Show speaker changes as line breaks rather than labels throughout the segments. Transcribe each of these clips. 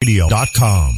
Radio.com.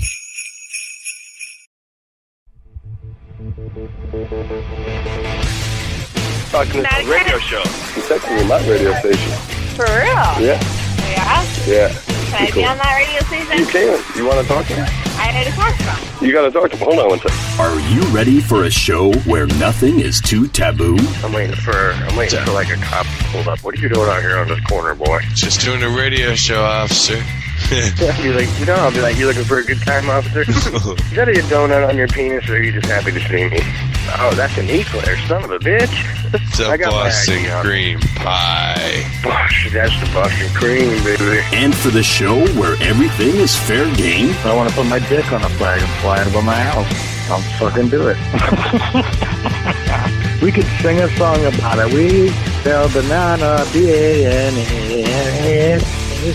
Talking to a radio show.
You texted me my radio station.
For real?
Yeah.
Yeah?
Yeah.
Can I be on that radio station?
You can. You want to talk to me?
I need to talk to them.
You got to talk to me. Hold on one second.
Are you ready for a show where nothing is too taboo?
I'm waiting for like a cop to pull up. What are you doing out here on this corner, boy?
Just doing a radio show, officer.
You're like, I'll be like, you looking for a good time, officer? Is that a donut on your penis, or are you just happy to see me? Oh, that's an eclair, son of a bitch.
It's a Boston cream pie.
Bosh, that's the Boston cream, baby.
And for the show where everything is fair game?
I want to put my dick on a flag and fly it above my house. I'll fucking do it. We could sing a song about it. We sell banana, B-A-N-A-N-A.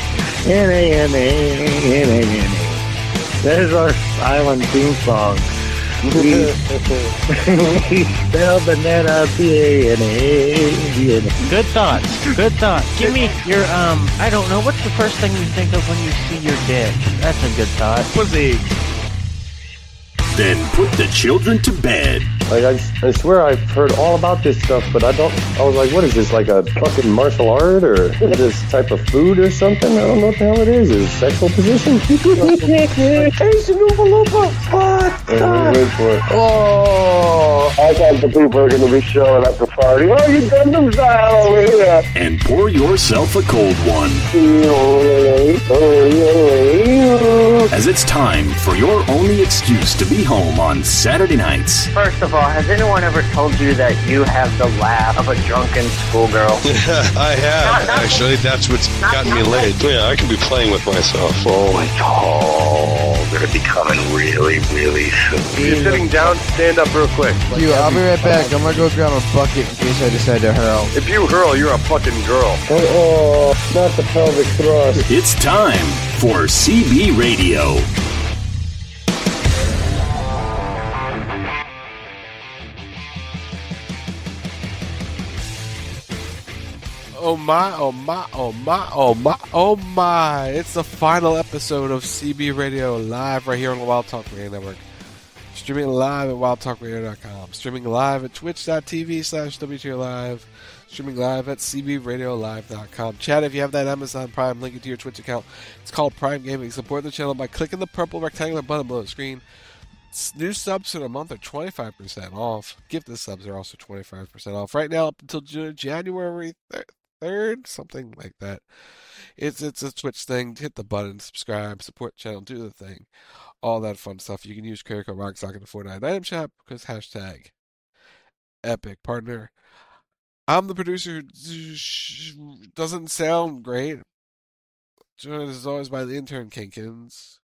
N-A-N-A-N-A-N-A. There's our island theme song. We spell banana, B-A-N-A-N-A.
Good thoughts. Good thoughts. Give me your, I don't know, what's the first thing you think of when you see your dick? That's a good thought.
Pussy.
Then put the children to bed.
Like, I swear I've heard all about this stuff, but I was like, what is this, like a fucking martial art or this type of food or something? I don't know what the hell it is. Is it sexual position? Hey, Sanupa Lupa. What? Wait for it. Oh, I thought the people are going to be showing up to party. Oh, you Gundam style over here.
And pour yourself a cold one. As it's time for your only excuse to be home on Saturday nights.
First of all, has anyone ever told you that you have the laugh of a drunken schoolgirl?
I have, actually. That's what's gotten me laid.
Yeah, I can be playing with myself. Oh, it's all going to be coming really, really soon. You're sitting down, stand up real quick.
I'll be right back. I'm going to go grab a bucket in case I decide to hurl.
If you hurl, you're a fucking girl.
Oh, not the pelvic thrust.
It's time for CB Radio.
Oh my, oh my, oh my, oh my, oh my. It's the final episode of CB Radio live right here on the Wild Talk Radio Network. Streaming live at wildtalkradio.com. Streaming live at twitch.tv/WTRlive. Streaming live at cbradiolive.com. Chat, if you have that Amazon Prime, link it to your Twitch account. It's called Prime Gaming. Support the channel by clicking the purple rectangular button below the screen. New subs for the month are 25% off. Gifted subs are also 25% off. Right now, up until January 3rd, something like that. It's a Twitch thing. Hit the button, subscribe, support the channel, do the thing. All that fun stuff. You can use carry code ROCKSOCK in the Fortnite item shop because hashtag epic partner. I'm the producer who doesn't sound great. Joined as always by the intern King Kittens.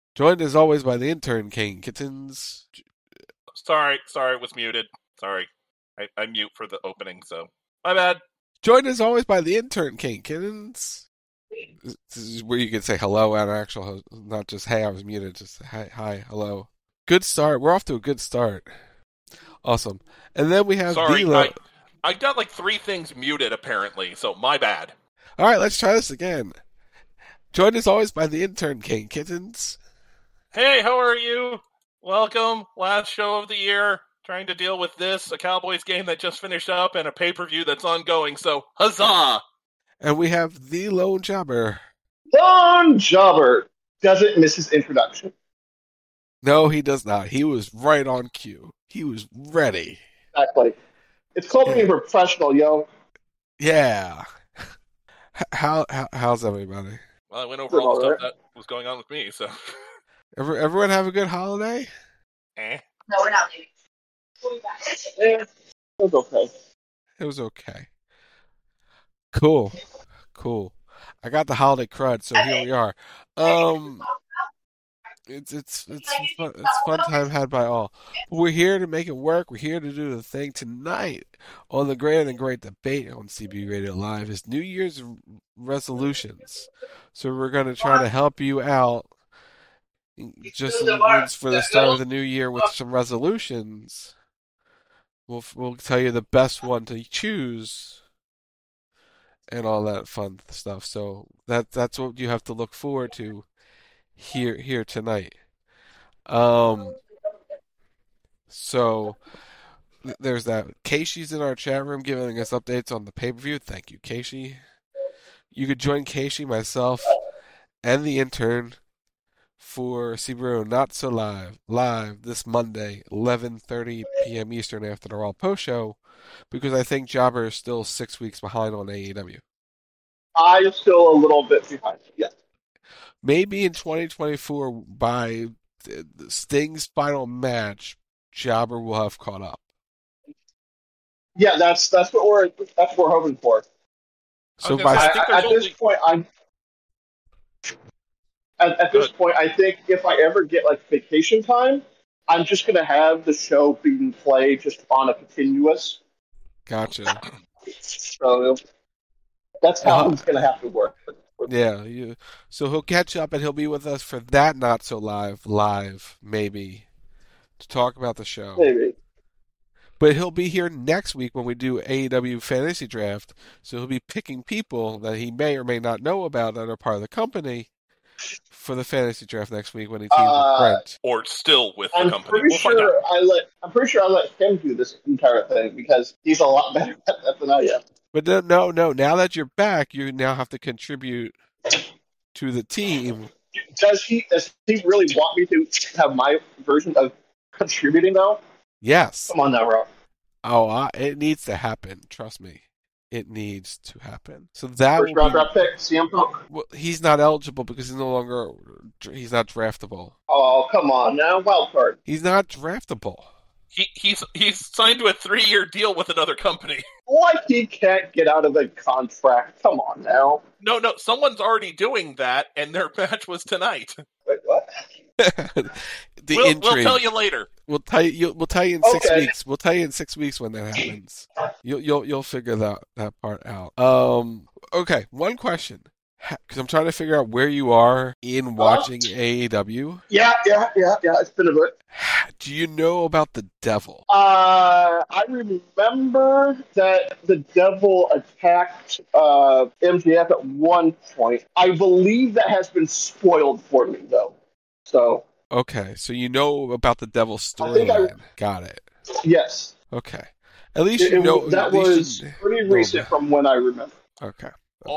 Sorry, it was muted. Sorry. I mute for the opening, so my bad.
Joined as always by the intern King Kittens. This is where you can say hello and actual, not just hey, I was muted, just hi, hello. Good start. We're off to a good start. Awesome. And then we have
I got like 3 things muted apparently, so my bad.
All right, let's try this again. Joined as always by the intern King Kittens.
Hey, how are you? Welcome. Last show of the year. Trying to deal with this, a Cowboys game that just finished up, and a pay-per-view that's ongoing, so huzzah!
And we have the Lone Jobber.
Lone Jobber doesn't miss his introduction.
No, he does not. He was right on cue. He was ready.
Exactly. It's called being professional, yo.
Yeah. How's everybody?
Well, I went over all the stuff that was going on with me, so...
Everyone have a good holiday?
No, we're not leaving.
Yeah, it was okay.
It was okay. Cool. I got the holiday crud, so here we are. It's fun time had by all. We're here to make it work. We're here to do the thing tonight on the Great and Great Debate on CB Radio Live is New Year's resolutions. So we're going to try to help you out just for the start of the new year with some resolutions. We'll tell you the best one to choose and all that fun stuff. So that's what you have to look forward to here tonight. So there's that. Keishi's in our chat room giving us updates on the pay-per-view. Thank you, Keishi. You could join Keishi, myself, and the intern for CBRO Not So live this Monday, 11:30 p.m. Eastern after the Raw post show, because I think Jobber is still 6 weeks behind on AEW.
I'm still a little bit behind. Yes.
Maybe in 2024, by Sting's final match, Jobber will have caught up.
Yeah, that's what we're hoping for.
So
at this point, I think if I ever get like vacation time, I'm just gonna have the show being played just on a continuous.
Gotcha.
So that's how it's gonna have to work.
Yeah, so he'll catch up and he'll be with us for that Not So live maybe, to talk about the show.
Maybe.
But he'll be here next week when we do AEW Fantasy Draft, so he'll be picking people that he may or may not know about that are part of the company for the Fantasy Draft next week when he teams with Brent.
Or still with the
I'm
company.
Pretty sure I'm pretty sure I let him do this entire thing because he's a lot better at that than I am.
But no. Now that you're back, you now have to contribute to the team.
Does he really want me to have my version of contributing, though?
Yes.
Come on now, Rob.
Oh, it needs to happen. Trust me. It needs to happen. So that
first round draft pick, CM Punk.
Well, he's not eligible because he's not draftable.
Oh, come on now, wild card.
He's not draftable.
He's signed to a 3-year deal with another company.
Like he can't get out of the contract. Come on now.
No, someone's already doing that, and their match was tonight.
Wait, what?
Intrigue.
We'll tell you later.
We'll tell you in 6 weeks. We'll tell you in 6 weeks when that happens. You'll figure that part out. Okay, one question, because I'm trying to figure out where you are in watching AEW.
Yeah. It's been a bit.
Do you know about the Devil?
I remember that the Devil attacked MJF at one point. I believe that has been spoiled for me, though. So.
Okay, so you know about the Devil storyline. Got it.
Yes.
Okay. At least you know.
That was pretty recent from when I remember.
Okay.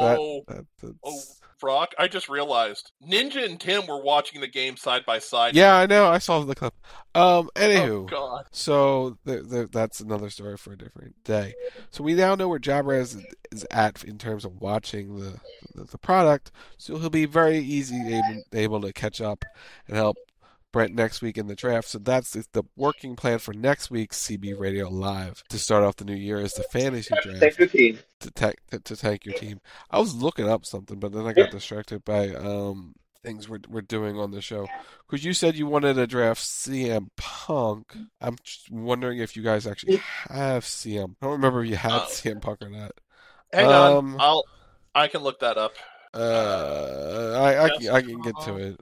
Brock, I just realized Ninja and Tim were watching the game side by side.
Yeah, I know. I saw the clip. Anywho,
oh, God.
So that's another story for a different day. So we now know where Jabra is at in terms of watching the product. So he'll be very easy able to catch up and help Brent next week in the draft. So that's the working plan for next week's CB Radio Live to start off the new year is the fantasy draft.
Thank your team.
To thank your team. I was looking up something, but then I got distracted by things we're doing on the show. Because you said you wanted to draft CM Punk. I'm just wondering if you guys actually have CM. I don't remember if you had CM Punk or not.
Hang on, I can look that up.
I can get to it.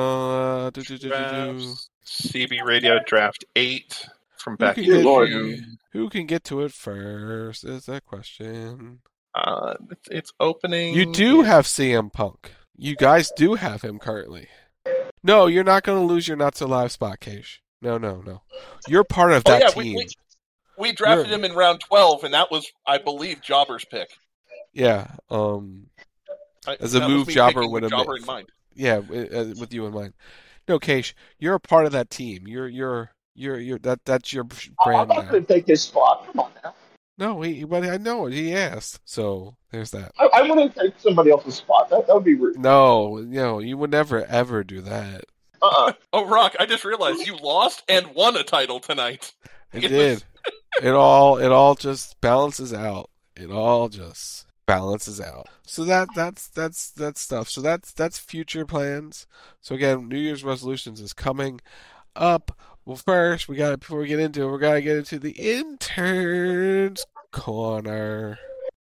CB Radio Draft 8 from back in June.
Who can get to it first is that question.
It's opening.
You do have CM Punk. You guys do have him currently. No, you're not going to lose your Not So Live spot, Keish. No. You're part of that team.
We drafted him in round 12, and that was, I believe, Jobber's pick.
Yeah. As a move, Jobber would have
Jobber in mind.
Yeah, with you in mind. No, Keish, you're a part of that team. You're that's your brand.
I'm not going to take his spot. Come on now.
No, but I know it. He asked, so there's that.
I wouldn't take somebody else's spot. That would be rude.
No, you would never ever do that.
Oh, Rock! I just realized you lost and won a title tonight.
It did. It all just balances out. It all just balances out. So that's stuff. So that's future plans. So again, New Year's resolutions is coming up. Well, first before we get into it, we gotta get into the interns corner.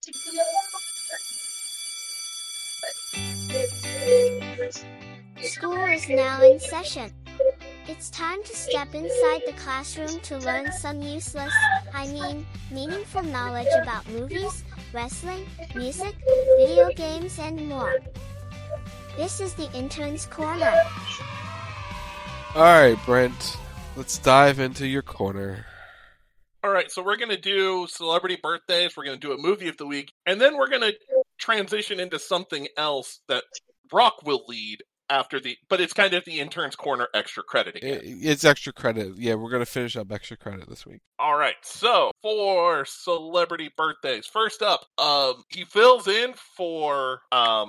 School is now in session. It's time to step inside the classroom to learn some useless, meaningful knowledge about movies, wrestling, music, video games, and more. This is the Intern's Corner.
Alright, Brent. Let's dive into your corner.
All right, so we're going to do celebrity birthdays, we're going to do a movie of the week, and then we're going to transition into something else that Brock will lead after but it's kind of the Intern's Corner extra credit again.
It's extra credit. Yeah, we're going to finish up extra credit this week.
All right, so for celebrity birthdays, first up, he fills in for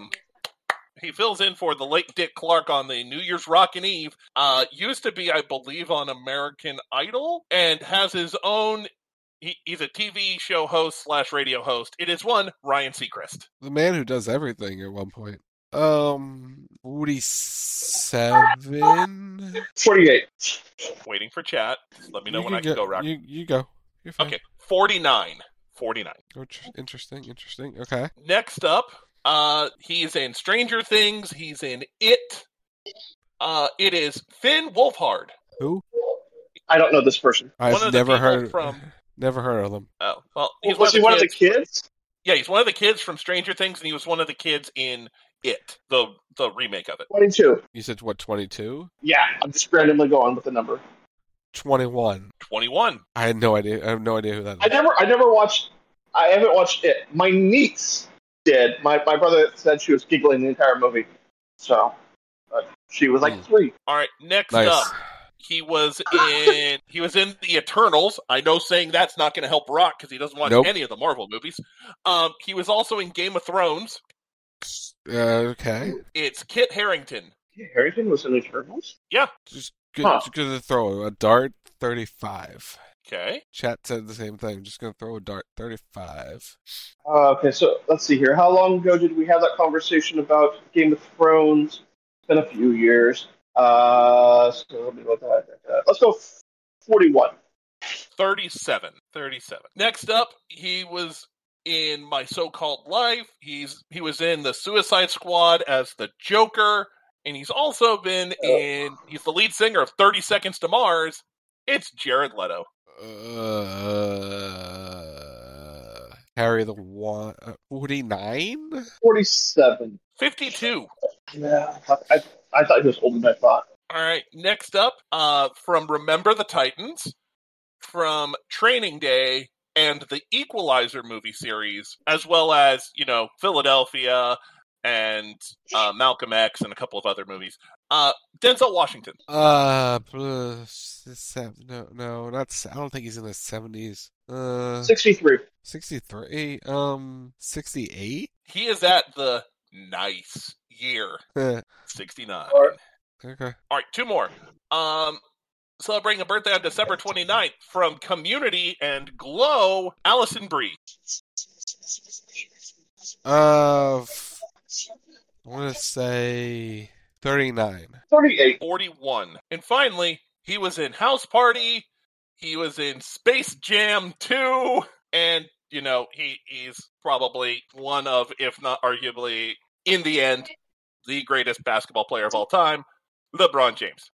the late Dick Clark on the New Year's Rockin' Eve. Used to be, I believe, on American Idol, and has his own. He's a TV show host / radio host. It is one Ryan Seacrest,
the man who does everything at one point. 47?
48.
Waiting for chat. Let me know when I can go, Rock.
You go. You're fine.
Okay, 49. 49.
Oh, interesting. Okay.
Next up, he's in Stranger Things. He's in It. It is Finn Wolfhard.
Who?
I don't know this person.
I've never heard of them.
Oh, well.
Was he one of the kids?
Yeah, he's one of the kids from Stranger Things, and he was one of the kids in It, the remake of it.
22.
You said, what, 22?
Yeah, I'm just randomly going with the number.
21.
21.
I had no idea. I have no idea who that is.
I haven't watched It. My niece did. My brother said she was giggling the entire movie. So, she was like 3.
All right, next up. He was in the Eternals. I know saying that's not going to help Rock because he doesn't watch any of the Marvel movies. He was also in Game of Thrones.
Okay.
It's Kit Harington.
Kit Harington was in the Eternals?
Yeah.
Just going to throw a dart, 35.
Okay.
Chat said the same thing. Just going to throw a dart, 35.
Okay, so let's see here. How long ago did we have that conversation about Game of Thrones? It's been a few years. So let me look at that. Let's go 41.
37. Next up, he was in My So-Called Life. He was in the Suicide Squad as the Joker, and he's also been he's the lead singer of 30 Seconds to Mars. It's Jared Leto.
Harry the 49?
47.
52.
Yeah, I thought he was older than I thought.
All right, next up, from Remember the Titans, from Training Day, and the Equalizer movie series, as well as, Philadelphia and Malcolm X and a couple of other movies. Denzel Washington.
I don't think he's in his 70s.
63.
63? 68?
He is at the nice year. 69.
Okay.
All right, 2 more. Celebrating a birthday on December 29th from Community and Glow, Allison Brie.
I want to say 39.
38.
41. And finally, he was in House Party. He was in Space Jam 2. And, he's probably one of, if not arguably, in the end, the greatest basketball player of all time, LeBron James.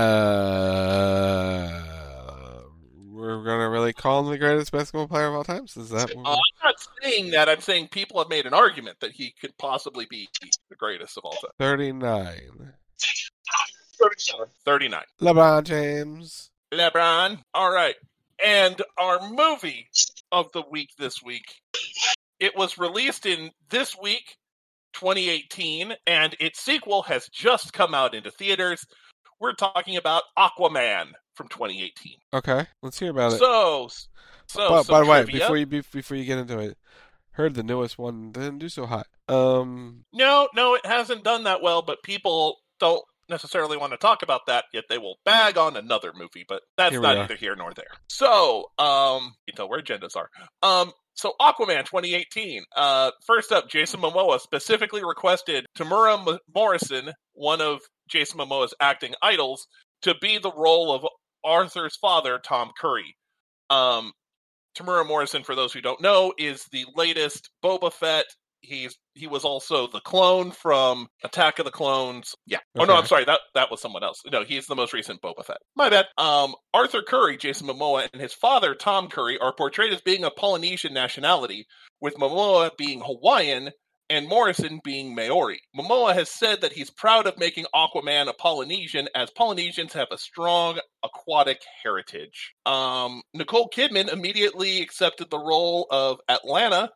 We're going to really call him the greatest basketball player of all time? Is that
I'm not saying that. I'm saying people have made an argument that he could possibly be the greatest of all time.
39.
37.
39.
LeBron James.
LeBron. All right. And our movie of the week this week. It was released in this week, 2018, and its sequel has just come out into theaters. We're talking about Aquaman from 2018.
Okay, let's hear about it.
So
by the way, before you get into it, heard the newest one didn't do so hot.
No, it hasn't done that well, but people don't necessarily want to talk about that, yet they will bag on another movie, but that's not either here nor there. So, you know where agendas are. So Aquaman 2018. First up, Jason Momoa specifically requested Tamura Morrison, one of Jason Momoa's acting idols, to be the role of Arthur's father, Tom Curry. Tamura Morrison, for those who don't know, is the latest Boba Fett. He was also the clone from Attack of the Clones. Yeah. Okay. Oh, no, I'm sorry. That was someone else. No, he's the most recent Boba Fett. My bad. Arthur Curry, Jason Momoa, and his father, Tom Curry, are portrayed as being of Polynesian nationality, with Momoa being Hawaiian and Morrison being Maori. Momoa has said that he's proud of making Aquaman a Polynesian, as Polynesians have a strong aquatic heritage. Nicole Kidman immediately accepted the role of Atlanta.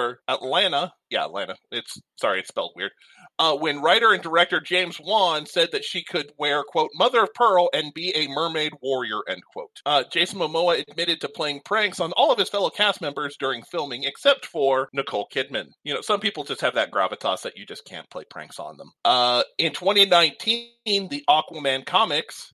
It's spelled weird. When writer and director James Wan said that she could wear, quote, mother of pearl and be a mermaid warrior, end quote. Jason Momoa admitted to playing pranks on all of his fellow cast members during filming, except for Nicole Kidman. You know, some people just have that gravitas that you just can't play pranks on them. In 2019, in the Aquaman comics,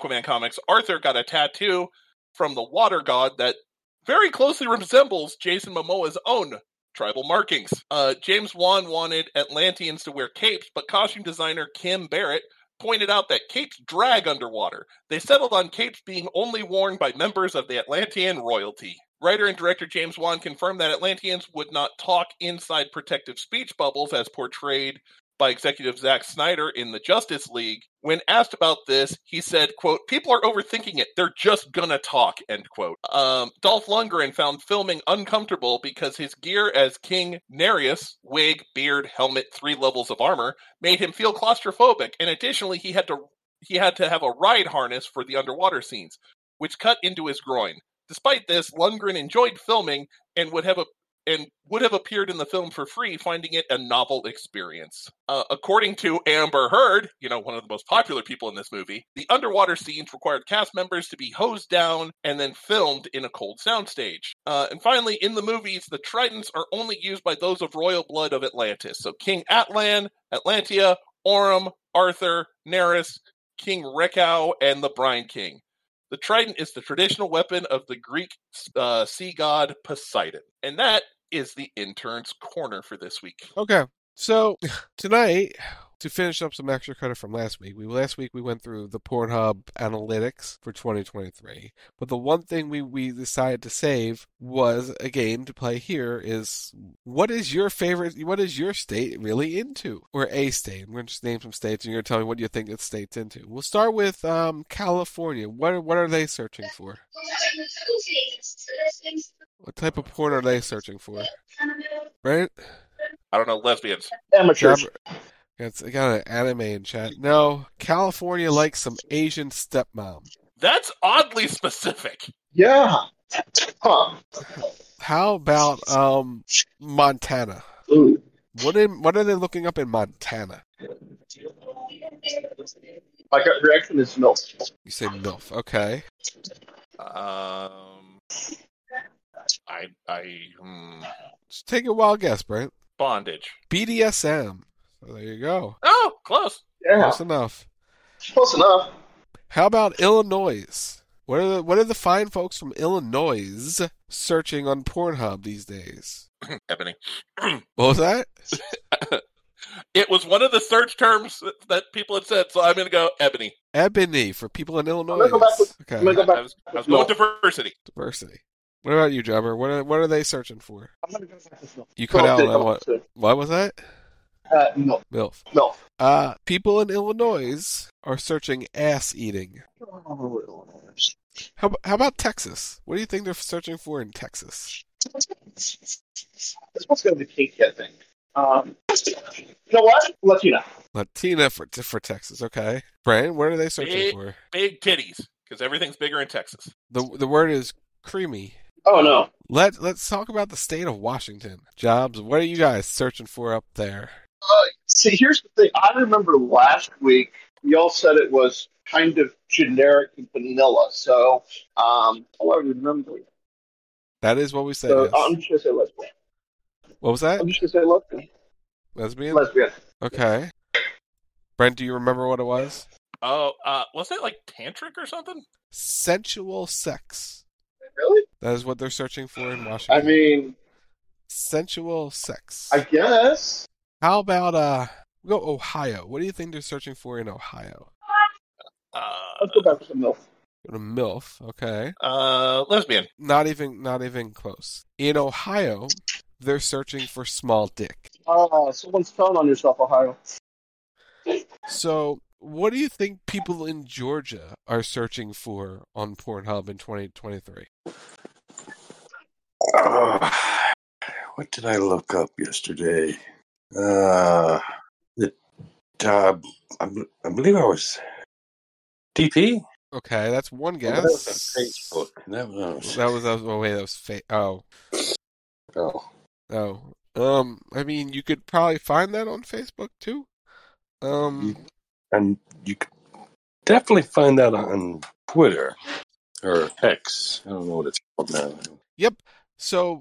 Arthur got a tattoo from the water god that very closely resembles Jason Momoa's own tribal markings. James Wan wanted Atlanteans to wear capes, but costume designer Kim Barrett pointed out that capes drag underwater. They settled on capes being only worn by members of the Atlantean royalty. Writer and director James Wan confirmed that Atlanteans would not talk inside protective speech bubbles as portrayed by executive Zack Snyder in the Justice League. When asked about this, he said, quote, people are overthinking it. They're just gonna talk, end quote. Dolph Lundgren found filming uncomfortable because his gear as King Nereus, wig, beard, helmet, 3 levels of armor, made him feel claustrophobic. And additionally, he had to have a ride harness for the underwater scenes, which cut into his groin. Despite this, Lundgren enjoyed filming and would have appeared in the film for free, finding it a novel experience. According to Amber Heard, one of the most popular people in this movie, the underwater scenes required cast members to be hosed down and then filmed in a cold soundstage. And finally, in the movies, the tridents are only used by those of royal blood of Atlantis. So King Atlan, Atlantia, Orm, Arthur, Nereus, King Rekau, and the Brine King. The trident is the traditional weapon of the Greek sea god Poseidon. And that is the intern's corner for this week.
Okay, so tonight, to finish up some extra credit from last week, we went through the Pornhub analytics for 2023, but the one thing we decided to save was a game to play here is, what is your state really into? Or a state. I'm going to just name some states and you're going to tell me what you think the state's into. We'll start with California. What are they searching for? What type of porn are they searching for? Right?
I don't know, lesbians.
Amateurs.
I got an anime in chat. No, California likes some Asian stepmom.
That's oddly specific.
Yeah. Huh.
How about Montana?
Ooh.
What are they looking up in Montana?
My gut reaction is MILF.
You say MILF, okay. Just take a wild guess, Brent.
Bondage.
BDSM. So there you go.
Oh, close.
Yeah.
Close enough.
Close enough.
How about Illinois? What are the fine folks from Illinois searching on Pornhub these days?
Ebony.
What was that?
It was one of the search terms that people had said, so I'm going to go ebony.
Ebony for people in Illinois.
I'm gonna go back
I was going diversity.
Diversity. What about you, Jobber? What are they searching for?
I'm going to go back to MILF.
You cut out on what? What was that?
MILF.
MILF.
MILF.
People in Illinois are searching ass eating. How about Texas? What do you think they're searching for in Texas?
This one's going to be kinky, I think. You know what? Latina
for Texas, okay. Brian, what are they searching for?
Big titties, because everything's bigger in Texas.
The word is creamy.
Oh, no.
Let's talk about the state of Washington. Jobs, what are you guys searching for up there?
See, here's the thing. I remember last week, y'all said it was kind of generic and vanilla, so all I remember.
That is what we said.
So
yes.
I'm just going to say lesbian.
What was that?
I'm just going to say lesbian.
Lesbian?
Lesbian.
Okay. Brent, do you remember what it was?
Oh, was it like tantric or something?
Sensual sex.
Really?
That is what they're searching for in Washington.
I mean...
sensual sex.
I guess.
How about, we'll go Ohio. What do you think they're searching for in Ohio?
Let's go back to MILF.
Go to MILF, okay.
Lesbian.
Not even close. In Ohio, they're searching for small dick.
Someone's telling on yourself, Ohio.
So, what do you think people in Georgia are searching for on Pornhub in 2023?
What did I look up yesterday?
I believe I was DP.
Okay, that's one guess.
That was on Facebook. That
was I mean, you could probably find that on Facebook too.
And you could definitely find that on Twitter or X. I don't know what it's called now.
Yep. So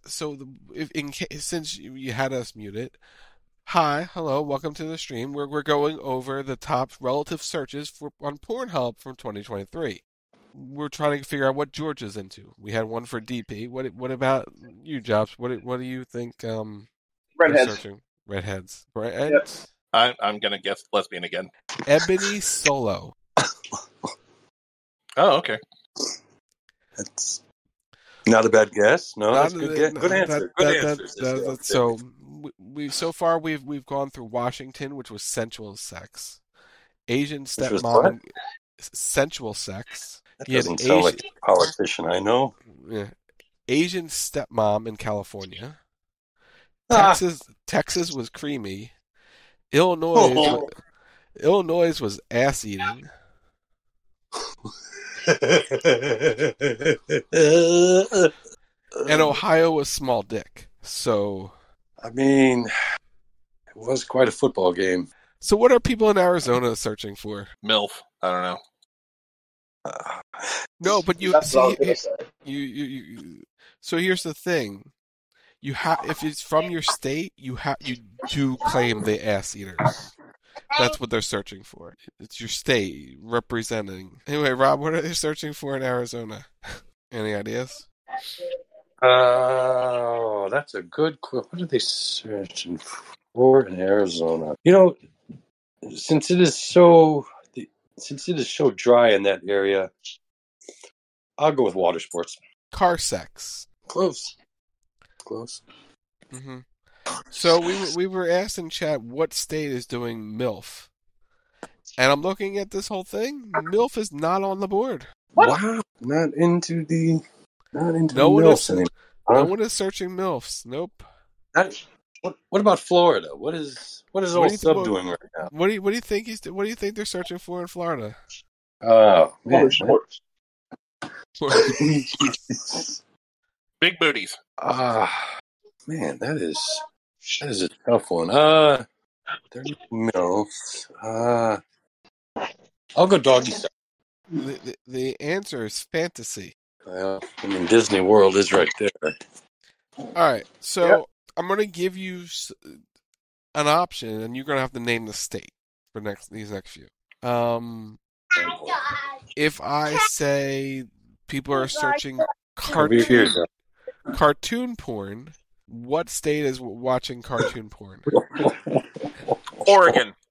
since you had us muted, hi, hello, welcome to the stream. We're going over the top relative searches on Pornhub from 2023. We're trying to figure out what George is into. We had one for DP. What about you, Jobs? What do you think?
Redheads.
Searching? Redheads. Right?
Yep.
I'm gonna guess lesbian again.
Ebony Solo.
Oh, okay.
That's not a bad guess. No, that's a good answer. Good answer.
So we've gone through Washington, which was sensual sex. Asian stepmom, sensual sex.
That doesn't sound like a politician I know.
Yeah. Asian stepmom in California. Texas was creamy. Illinois was ass eating. And Ohio was small dick. So,
I mean, it was quite a football game.
So what are people in Arizona searching for?
MILF. I don't know.
No, but you see, so here's the thing. You have, if it's from your state, you do claim the ass eaters. That's what they're searching for. It's your state representing. Anyway, Rob, what are they searching for in Arizona? Any ideas?
Oh, that's a good question. What are they searching for in Arizona? You know, since it is so dry in that area, I'll go with water sports.
Car sex.
Close.
Mm-hmm. So we were asked in chat what state is doing MILF, and I'm looking at this whole thing. MILF is not on the board.
Wow, not into
no
MILFs anymore.
No one is searching MILFs. Nope.
What about Florida? What is old Sub doing right now?
What do you think what do you think they're searching for in Florida?
Oh, man.
Big booties.
Man, that is a tough one. 30 MILFs. I'll go doggy style.
The answer is fantasy.
Well, I mean, Disney World is right there.
All right, so I'm going to give you an option, and you're going to have to name the state for these next few. If I say people are searching cartoon porn, what state is watching cartoon porn?
Oregon.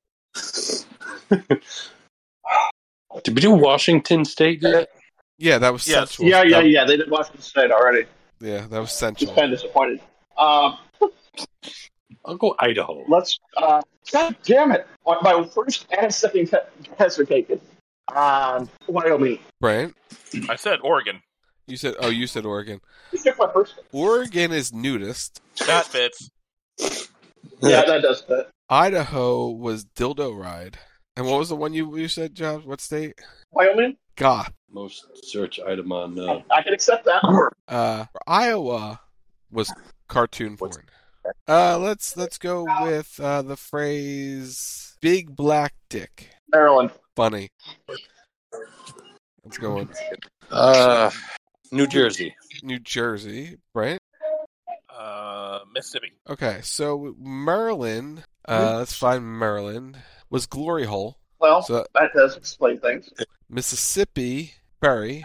Did we do Washington State yet?
Yeah, that was central.
Yeah. They did Washington State already.
Yeah, that was central.
I'm kind of disappointed.
I'll go Idaho.
Let's. God damn it! My first and second guess are taken. Wyoming.
Brent?
I said Oregon.
You said Oregon.
You took my first.
Oregon is nudist.
That fits.
Yeah, that does fit.
Idaho was dildo ride. And what was the one you said, Jobs? What state?
Wyoming.
Goth.
Most search item on.
I can accept that.
Iowa was cartoon porn. Let's go with the phrase "big black dick."
Maryland.
Funny. Let's go on.
New Jersey.
New Jersey, right?
Mississippi.
Okay, so Maryland. Let's find Maryland. Was Glory Hole.
Well, so that does explain things.
Mississippi, Ferry.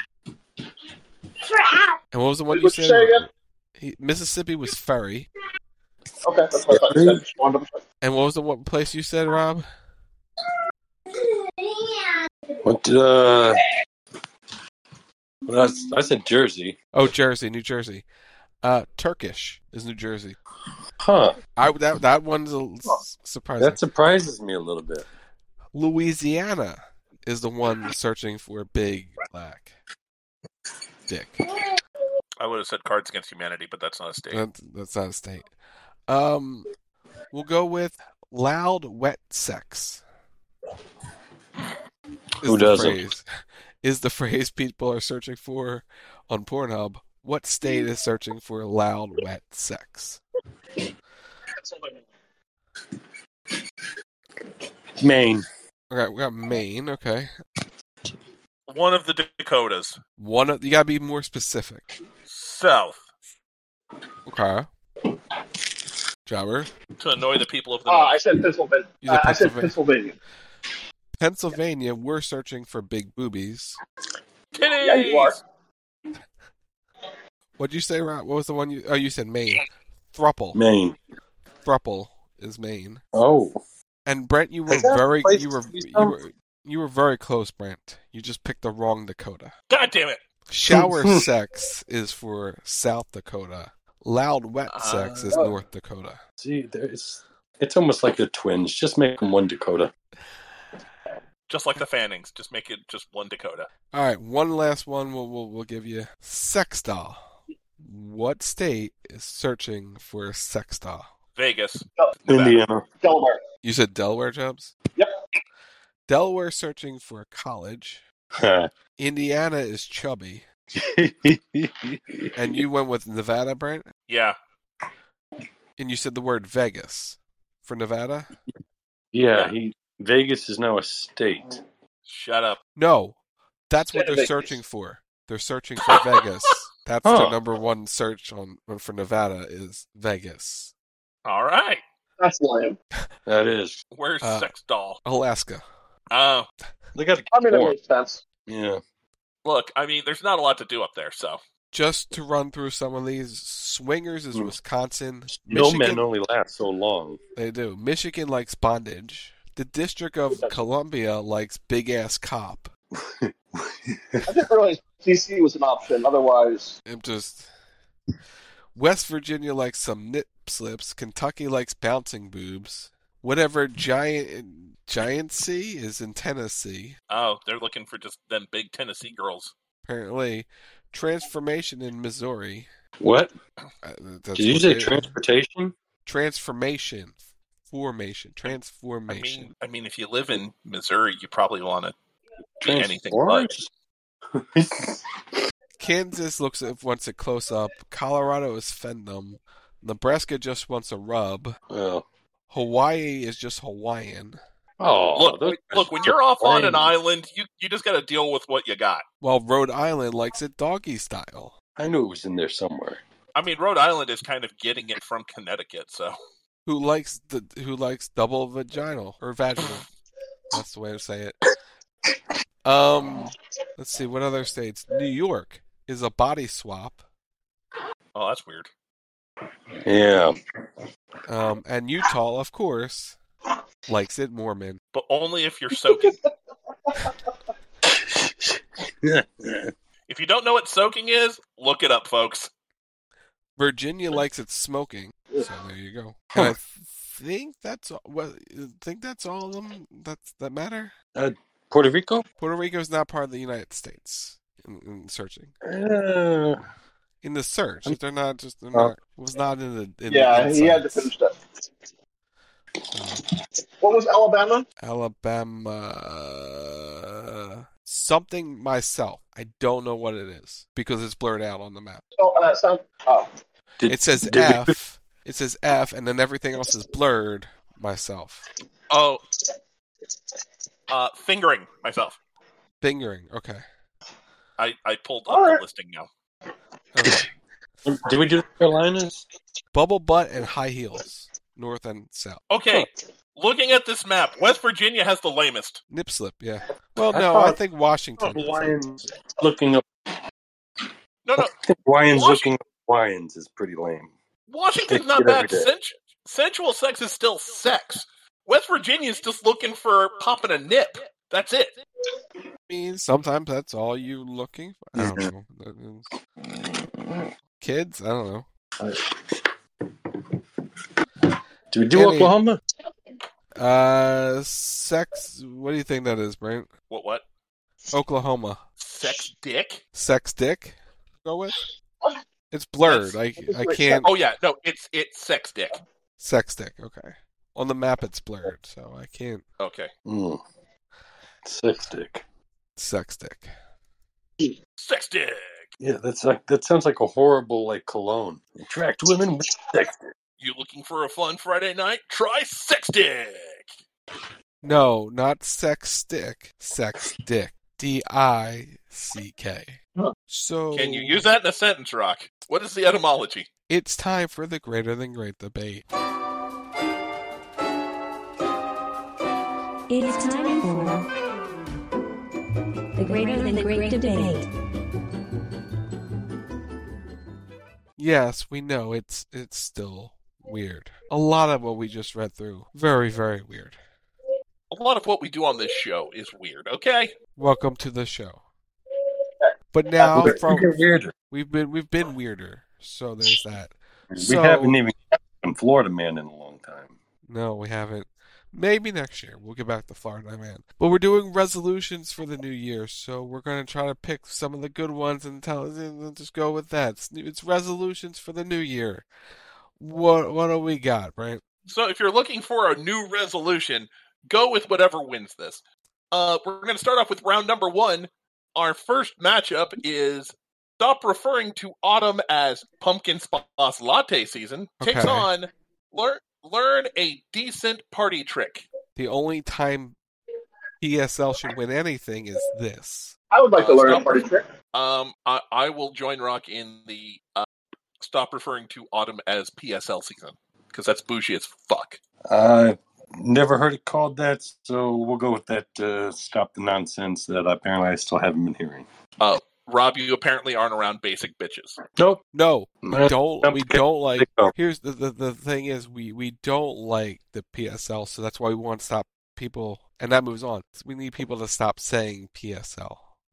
And what was the one you
What
said?
Say again?
Mississippi was Ferry.
Okay, that's what I thought you said.
And what was the one place you said, Rob?
What I said Jersey.
Oh, Jersey, New Jersey. Turkish is New Jersey.
Huh.
That one's surprising.
That surprises me a little bit.
Louisiana is the one searching for big black dick.
I would have said Cards Against Humanity, but that's not a state.
That's not a state. We'll go with loud, wet sex.
Who doesn't?
Is the phrase people are searching for on Pornhub. What state is searching for loud, wet sex?
Maine.
Okay, we got Maine. Okay.
One of the Dakotas.
You gotta be more specific.
South.
Okay. Jobber.
To annoy the people of the north.
I said Pennsylvania. I said Pennsylvania.
Pennsylvania, we're searching for big boobies.
Titties!
Yeah, you are.
What'd you say, Rob? What was the one you... Oh, you said Maine. Thruple.
Maine.
Thruple is Maine.
Oh.
And Brent, you were very close, Brent. You just picked the wrong Dakota.
God damn it!
Shower sex is for South Dakota. Loud, wet sex is North Dakota.
See, it's almost like the twins. Just make them one Dakota.
Just like the Fannings. Just make it just one Dakota.
All right, one last one. We'll give you sex doll. What state is searching for a sex doll?
Vegas.
Indiana.
Delaware.
You said Delaware, Jobs?
Yep.
Delaware searching for a college. Indiana is chubby. And you went with Nevada, Brent?
Yeah.
And you said the word Vegas for Nevada?
Yeah, Vegas is now a state.
Shut up.
No, that's what they're searching for. They're searching for Vegas. That's their number one search for Nevada is Vegas.
All right.
That's lame.
That is.
Where's sex doll?
Alaska.
Oh.
They got.
That makes sense.
Yeah.
Look, I mean, there's not a lot to do up there, so.
Just to run through some of these, Swingers is Wisconsin.
No men only last so long.
They do. Michigan likes bondage. The District of Columbia likes big-ass cop.
I didn't realize DC was an option. Otherwise...
West Virginia likes some nip slips. Kentucky likes bouncing boobs. Whatever giancy is in Tennessee.
Oh, they're looking for just them big Tennessee girls.
Apparently. Transformation in Missouri.
What? Did you say transportation?
Transformation. Transformation.
I mean, if you live in Missouri, you probably want to be anything but.
Kansas wants a close up. Colorado is Fendom. Nebraska just wants a rub.
Oh.
Hawaii is just Hawaiian.
Oh, look! When you're off on an island, you just got to deal with what you got.
Well, Rhode Island likes it doggy style.
I knew it was in there somewhere.
I mean, Rhode Island is kind of getting it from Connecticut, so.
Who likes double vaginal or vaginal? That's the way to say it. Let's see what other states. New York is a body swap.
Oh, that's weird.
Yeah.
And Utah, of course, likes it Mormon.
But only if you're soaking. If you don't know what soaking is, look it up, folks.
Virginia likes it smoking. So there you go. And I think that's all of them that matter.
Puerto Rico?
Puerto Rico is not part of the United States in searching. In the search, they're not. Was not in the.
He had to finish that. What was Alabama?
Alabama. Something myself. I don't know what it is because it's blurred out on the map. It says F. It says F, and then everything else is blurred. Myself.
Oh. Fingering myself.
Fingering. Okay.
I pulled up the listing now.
Okay.
Did we do the Carolinas?
Bubble butt and high heels, north and south.
Okay. Looking at this map, West Virginia has the lamest.
Nip slip, yeah. Well, I think Washington.
Hawaiians looking up.
No.
Hawaiians looking up Hawaiians is pretty lame.
Washington's not bad. Sensual sex is still sex. West Virginia's just looking for popping a nip. That's it.
I mean, sometimes that's all you're looking for. I don't know. Kids? I don't know.
Do we do Oklahoma?
Sex. What do you think that is, Brent?
What?
Oklahoma.
Sex dick?
Sex dick? Go with? It's blurred. I can't.
Oh yeah, no, it's sex dick.
Sex stick, okay. On the map it's blurred, so I can't.
Okay.
Sex stick.
Sex stick.
Sex stick.
Yeah, that sounds like a horrible cologne. Attract women with sex stick.
You looking for a fun Friday night? Try Sex Stick!
No, not sex stick. Sex dick. D-I-C-K. So...
Can you use that in a sentence, Rock? What is the etymology?
It's time for the greater than great debate.
It's time for the greater than great debate.
Yes, we know it's still weird. A lot of what we just read through, very, very weird.
A lot of what we do on this show is weird, okay?
Welcome to the show. But now we've been weirder, so there's that.
We haven't even had a Florida Man in a long time.
No, we haven't. Maybe next year we'll get back to Florida Man. But we're doing resolutions for the new year, so we're going to try to pick some of the good ones and just go with that. It's resolutions for the new year. What do we got, right?
So if you're looking for a new resolution, go with whatever wins this. We're going to start off with round number 1. Our first matchup is stop referring to autumn as pumpkin spice latte season.
Okay.
Takes on learn a decent party trick.
The only time PSL should win anything is this.
I would like to learn a party trick.
I will join Rock in the stop referring to autumn as PSL season, because that's bougie as fuck.
Never heard it called that, so we'll go with that. Stop the nonsense that apparently I still haven't been hearing.
Rob, you apparently aren't around basic bitches.
Nope.
No, we don't. We don't like. Here's the thing is we don't like the PSL, so that's why we want to stop people, and that moves on. We need people to stop saying PSL.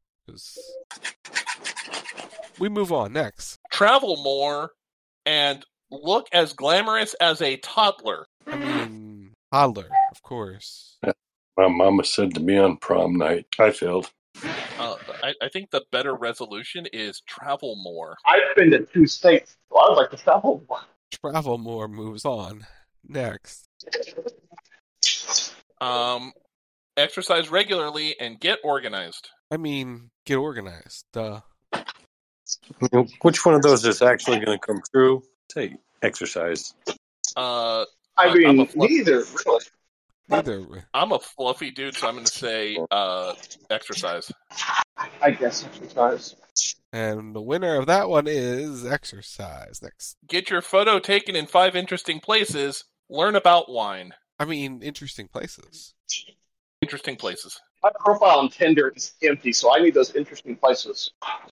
We move on next.
Travel more and look as glamorous as a toddler.
I mean, toddler, of course.
My mama said to me on prom night. I failed.
I think the better resolution is travel more.
I've been to 2 states, so I would like to travel more.
Travel more moves on. Next.
Exercise regularly and get organized.
I mean, get organized. Duh.
Which one of those is actually going to come true? Say exercise.
I mean, neither, really.
Neither.
I'm a fluffy dude, so I'm going to say exercise.
I guess exercise.
And the winner of that one is exercise. Next.
Get your photo taken in 5 interesting places. Learn about wine.
I mean, interesting places.
Interesting places.
My profile on Tinder is empty, so I need those interesting places.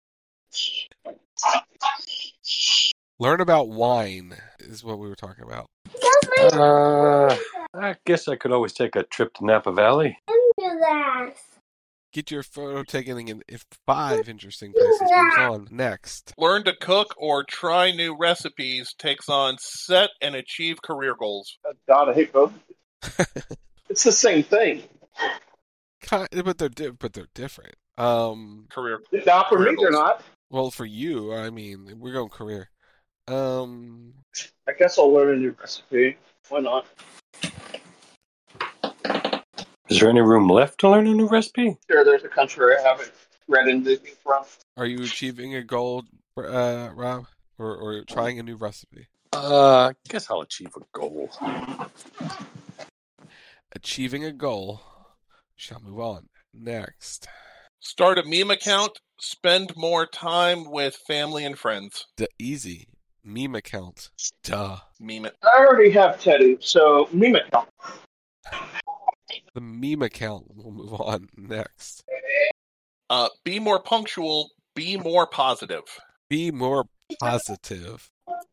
Learn about wine is what we were talking about.
I guess I could always take a trip to Napa Valley.
Get your photo taken in 5 interesting places. Moves on. Next.
Learn to cook or try new recipes. Takes on set and achieve career goals.
God, I hate both. It's the same thing.
But they're different.
Career.
Not for me, they're not.
Well, for you, I mean, we're going career.
I guess I'll learn a new recipe. Why not?
Is there any room left to learn a new recipe?
Sure, there's a country I haven't read anything from.
Are you achieving a goal, Rob? Or trying a new recipe?
I guess I'll achieve a goal.
Achieving a goal. Shall move on. Next.
Start a meme account. Spend more time with family and friends.
Easy. Meme account. Duh.
Meme it.
I already have Teddy, so meme account.
The meme account. We'll move on. Next.
Be more punctual. Be more positive.
Be more positive.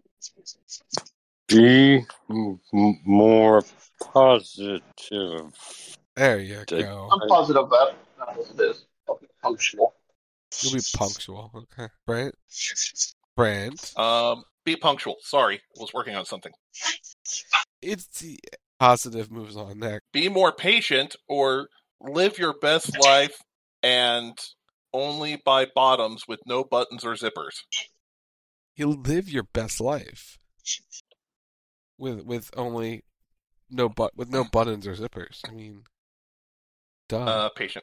Be more positive.
There you go.
I'm positive about this. I'll be punctual.
You'll be punctual. Okay. Brent? Brent?
Be punctual. Sorry. Was working on something.
It's the positive moves on next.
Be more patient or live your best life and only buy bottoms with no buttons or zippers.
You'll live your best life. with only no buttons or zippers. I mean, duh.
Patient.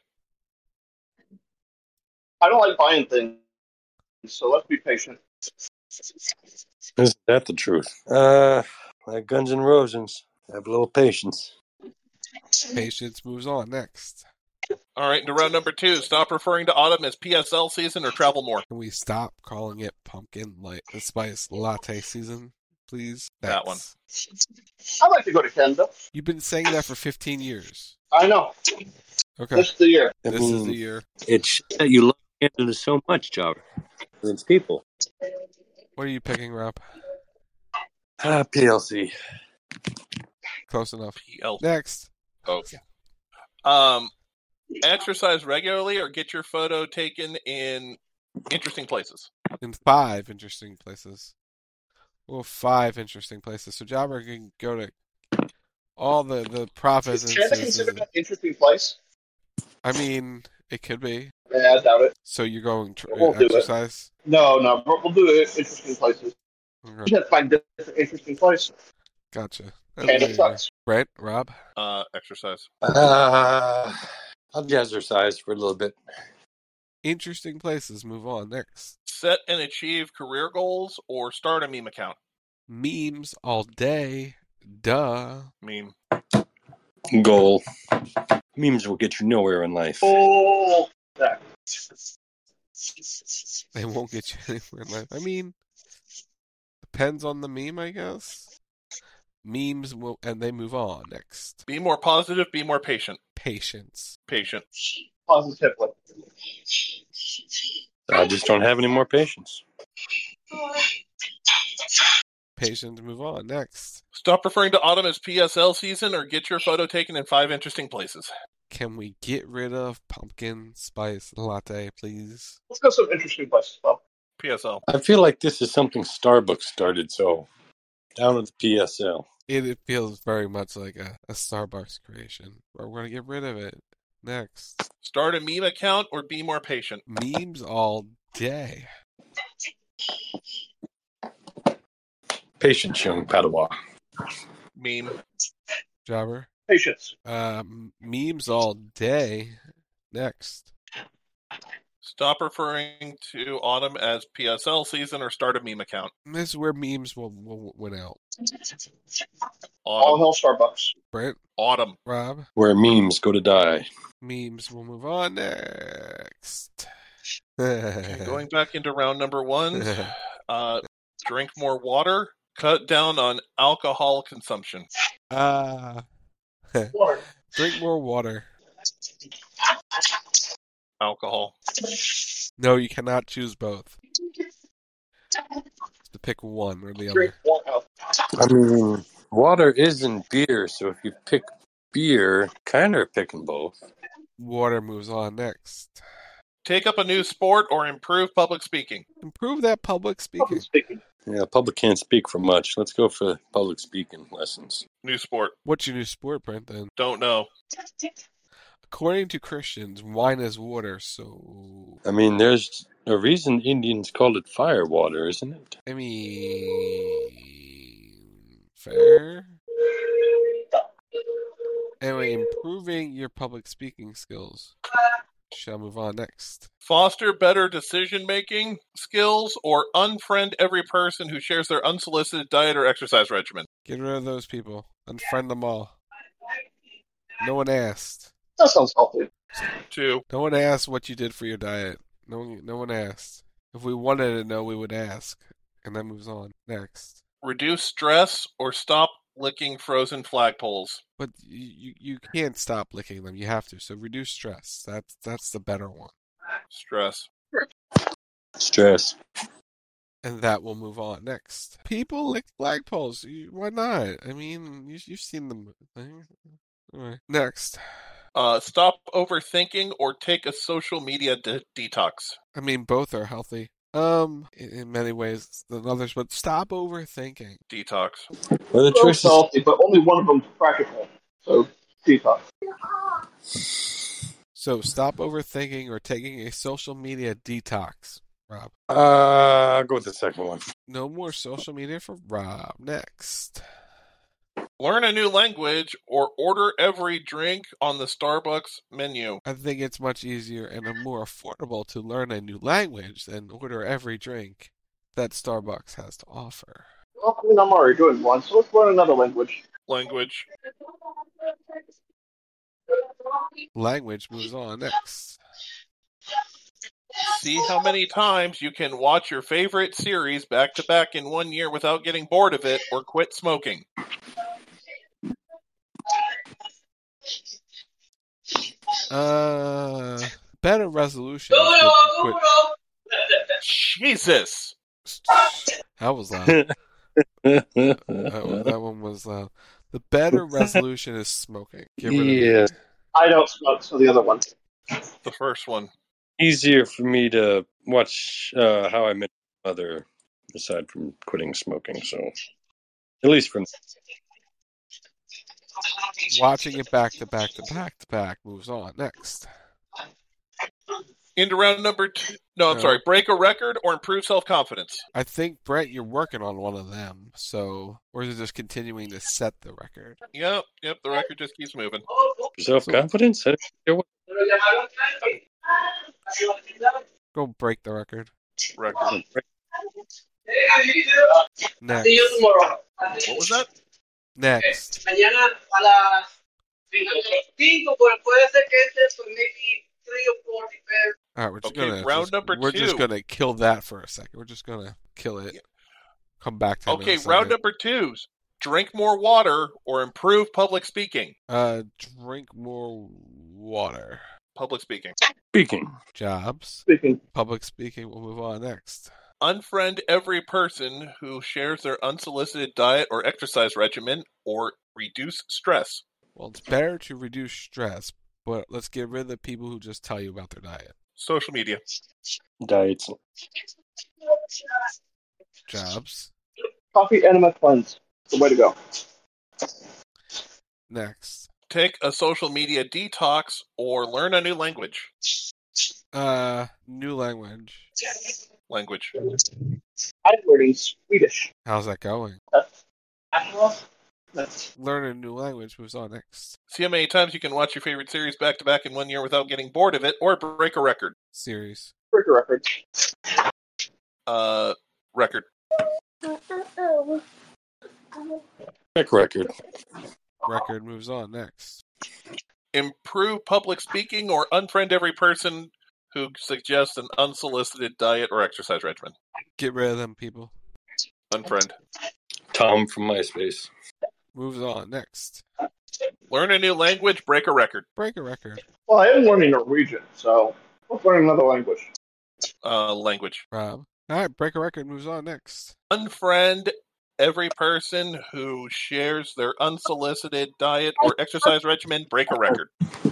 I don't like buying things, so let's be patient.
Isn't that the truth? Like Guns N' Roses, have a little patience.
Patience moves on next.
All right, to round number 2. Stop referring to autumn as PSL season or travel more.
Can we stop calling it pumpkin spice latte season, please?
That one.
I'd like to go to Canada.
You've been saying that for 15 years.
I know.
Okay.
This is the year.
This is the year.
It's that you love Canada so much, Jobber. It's people.
What are you picking, Rob?
PLC.
Close enough.
PLC.
Next.
Okay. Exercise regularly or get your photo taken in interesting places.
In 5 interesting places. Well, 5 interesting places. So Jobber can go to all the provinces.
Is Canada considered an interesting place?
I mean, it could be.
Yeah, I doubt it.
So you're going
We'll do
exercise?
it. No, we'll do it. Interesting places.
Okay.
You have to find different interesting places.
Gotcha.
Canada sucks.
Right, Rob?
Exercise.
I'll jazzercise for a little bit.
Interesting places. Move on. Next.
Set and achieve career goals or start a meme account.
Memes all day. Duh.
Meme.
Goal. Memes will get you nowhere in life.
Oh,
they won't get you anywhere in life. I mean, depends on the meme, I guess. Memes will, and they move on. Next.
Be more positive, be more patient.
Patience.
Patient.
Positively.
I just don't have any more patience.
Patient, move on. Next.
Stop referring to autumn as PSL season or get your photo taken in 5 interesting places.
Can we get rid of pumpkin spice latte, please?
Let's go some interesting places, Bob.
PSL.
I feel like this is something Starbucks started, so down with the PSL.
It feels very much like a Starbucks creation. We're going to get rid of it. Next.
Start a meme account or be more patient.
Memes all day.
Patience, young Padua.
Meme.
Jobber.
Patience.
Memes all day. Next.
Stop referring to autumn as PSL season or start a meme account.
This is where memes will win out.
All hell Starbucks.
Brent.
Autumn.
Rob.
Where memes go to die.
Memes will move on next.
Going back into round number 1. Drink more water. Cut down on alcohol consumption.
Drink more water.
Alcohol.
No, you cannot choose both. To pick one or the
Drink
other.
I mean, water isn't beer, so if you pick beer, kind of picking both.
Water moves on next.
Take up a new sport or improve public speaking.
Improve that public speaking.
Yeah, public can't speak for much. Let's go for public speaking lessons.
New sport.
What's your new sport, Brent, then?
Don't know.
According to Christians, wine is water, so...
I mean, there's a reason Indians called it fire water, isn't it?
I mean... Fair? Anyway, improving your public speaking skills. Shall move on next.
Foster better decision-making skills or unfriend every person who shares their unsolicited diet or exercise regimen.
Get rid of those people. Unfriend them all. No one asked.
That sounds healthy.
2.
No one asked what you did for your diet. No one asked. If we wanted to know, we would ask. And that moves on. Next.
Reduce stress or stop licking frozen flagpoles.
But you can't stop licking them. You have to. So reduce stress. That's the better one.
Stress.
Stress.
And that will move on. Next. People lick flagpoles. Why not? I mean, you've seen them. Anyway. Next.
Stop overthinking or take a social media detox.
I mean, both are healthy. In many ways than others, but stop overthinking.
Detox.
Well, the
Both healthy, but only one of them's practical. So, detox.
So, stop overthinking or taking a social media detox. Rob.
I'll go with the second one.
No more social media for Rob. Next.
Learn a new language or order every drink on the Starbucks menu.
I think it's much easier and more affordable to learn a new language than order every drink that Starbucks has to offer.
Well, I mean, I'm already doing one, so let's learn another language.
Language moves on next.
See how many times you can watch your favorite series back to back in 1 year without getting bored of it or quit smoking.
Better resolution.
Jesus!
That was loud. that one was loud. The better resolution is smoking. Get rid of it.
I don't smoke, so the other one.
The first one.
Easier for me to watch How I Met Your Mother, aside from quitting smoking. So, at least for me.
Watching it back to back to back to back moves on. Next.
Into round number 2. No, I'm sorry. Break a record or improve self-confidence.
I think, Brett, you're working on one of them. So, or is it just continuing to set the record?
Yep. The record just keeps moving.
Self-confidence?
Go break the record.
Next.
What
was that?
Next. Alright, we're just gonna kill that for a second. We're just gonna kill it. Come back to it.
Okay, round number 2. Drink more water or improve public speaking.
Drink more water.
Public speaking.
Jobs.
Speaking.
Public speaking. We'll move on next.
Unfriend every person who shares their unsolicited diet or exercise regimen or reduce stress.
Well, it's better to reduce stress, but let's get rid of the people who just tell you about their diet.
Social media.
Diets.
Jobs.
Coffee enema cleanse. The way to go.
Next.
Take a social media detox or learn a new language.
New language.
Language.
I'm learning Swedish.
How's that going? Learn a new language moves on next.
See how many times you can watch your favorite series back to back in 1 year without getting bored of it, or break a record.
Series.
Break a record.
Record.
Record.
Record moves on next.
Improve public speaking or unfriend every person who suggests an unsolicited diet or exercise regimen.
Get rid of them people.
Unfriend.
Tom from MySpace.
Moves on next.
Learn a new language, break a record.
Break a record.
Well, I am learning Norwegian, so let's learn another language.
Language.
Rob. Alright, break a record moves on next.
Unfriend every person who shares their unsolicited diet or exercise regimen, break a record.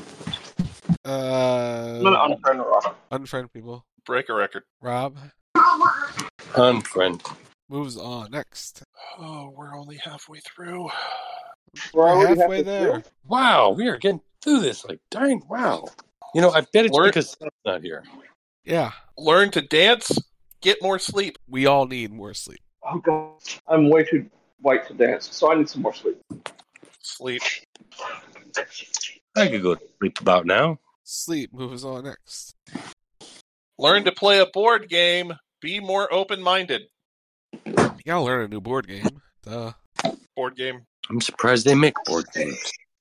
I'm gonna unfriend Rob.
Unfriend people.
Break a record.
Rob.
Unfriend.
Moves on next.
Oh, we're only halfway through.
We're halfway there.
Wow, we are getting through this like darn wow. You know, I bet it's because Sam's not here.
Yeah.
Learn to dance, get more sleep.
We all need more sleep.
Oh god, I'm way too white to dance, so I need some more sleep.
Sleep.
I could go to sleep about now.
Sleep moves on next.
Learn to play a board game. Be more open-minded.
You gotta learn a new board game. Duh.
Board game.
I'm surprised they make board games.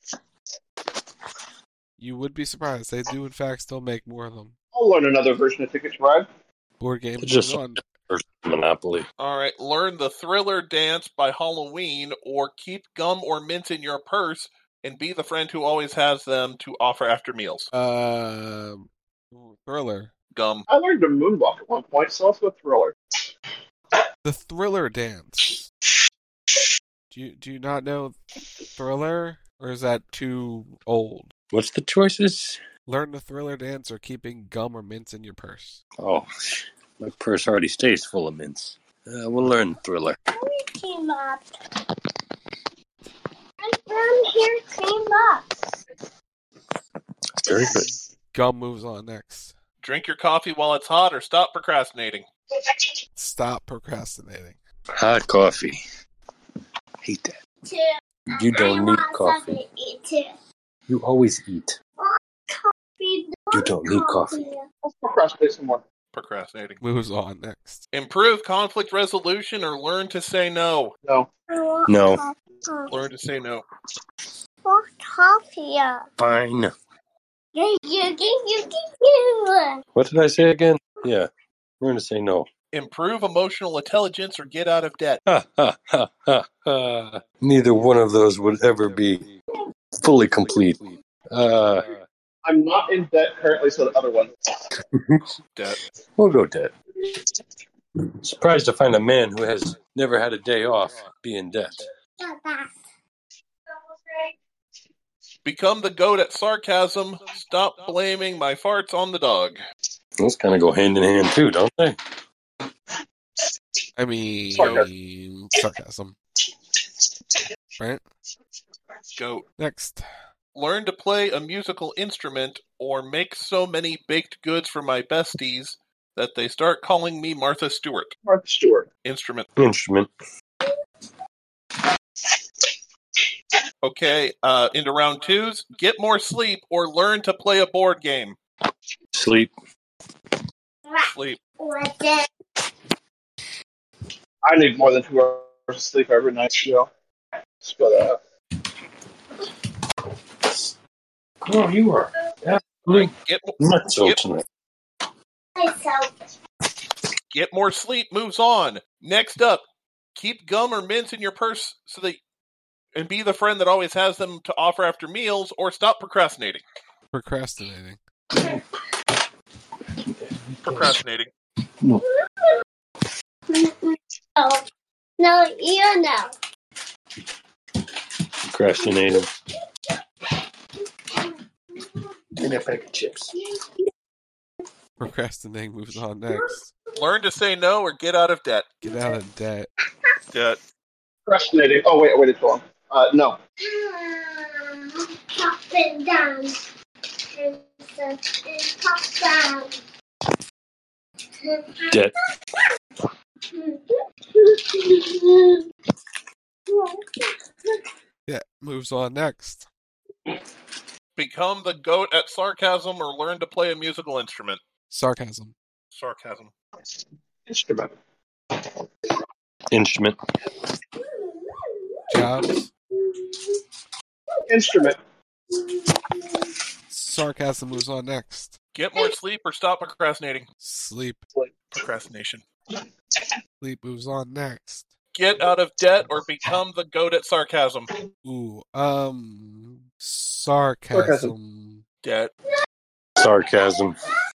You would be surprised. They do, in fact, still make more of them.
I'll learn another version of Ticket to Ride.
Board game.
Just Monopoly.
All right. Learn the Thriller dance by Halloween, or keep gum or mints in your purse and be the friend who always has them to offer after meals.
Thriller.
Gum.
I learned to moonwalk at one point, so let's go Thriller.
The Thriller dance. Do you not know Thriller, or is that too old?
What's the choices?
Learn the Thriller dance or keeping gum or mints in your purse.
Oh, my purse already stays full of mints. We'll learn Thriller.
Team up. I'm from here, team up.
Very good.
Gum moves on next.
Drink your coffee while it's hot or stop procrastinating.
Stop procrastinating.
Hot coffee. Hate that. You don't need coffee. You always eat. You don't need coffee.
Let's procrastinate some more.
Procrastinating.
Moves on next.
Improve conflict resolution or learn to say no.
No.
No.
Learn to say no.
Coffee.
Fine. What did I say again? Yeah. Learn to say no.
Improve emotional intelligence or get out of debt.
Ha, ha, ha, ha, ha. Neither one of those would ever be fully complete.
I'm not in debt currently, so the other one.
Debt.
We'll go debt. Surprised to find a man who has never had a day off be in debt.
Become the goat at sarcasm. Stop blaming my farts on the dog.
Those kind of go hand in hand too, don't they?
I mean, sarcasm. Right?
Goat.
Next.
Learn to play a musical instrument or make so many baked goods for my besties that they start calling me Martha Stewart.
Martha Stewart.
Instrument.
Instrument.
Okay, into round 2s. Get more sleep or learn to play a board game.
Sleep.
Sleep.
I need more than 2 hours of sleep every night, Joe. But,
Oh, you are absolutely nuts tonight.
Get more sleep moves on. Next up, keep gum or mints in your purse and be the friend that always has them to offer after meals, or stop procrastinating.
Procrastinating.
Procrastinating.
No.
No, you know.
Procrastinating. Give me a bag of chips.
Procrastinating moves on next.
Learn to say no or get out of debt.
Get out of debt.
Debt.
procrastinating. Oh, wait, it's wrong. No.
Pop it down. Pop down.
Debt.
Yeah, moves on next.
Become the goat at sarcasm or learn to play a musical instrument.
Sarcasm.
Sarcasm.
Instrument.
Instrument.
Jobs.
Instrument.
Sarcasm moves on next.
Get more sleep or stop procrastinating.
Sleep.
Procrastination.
Sleep moves on next.
Get out of debt or become the goat at sarcasm.
Ooh, sarcasm.
Debt.
Sarcasm.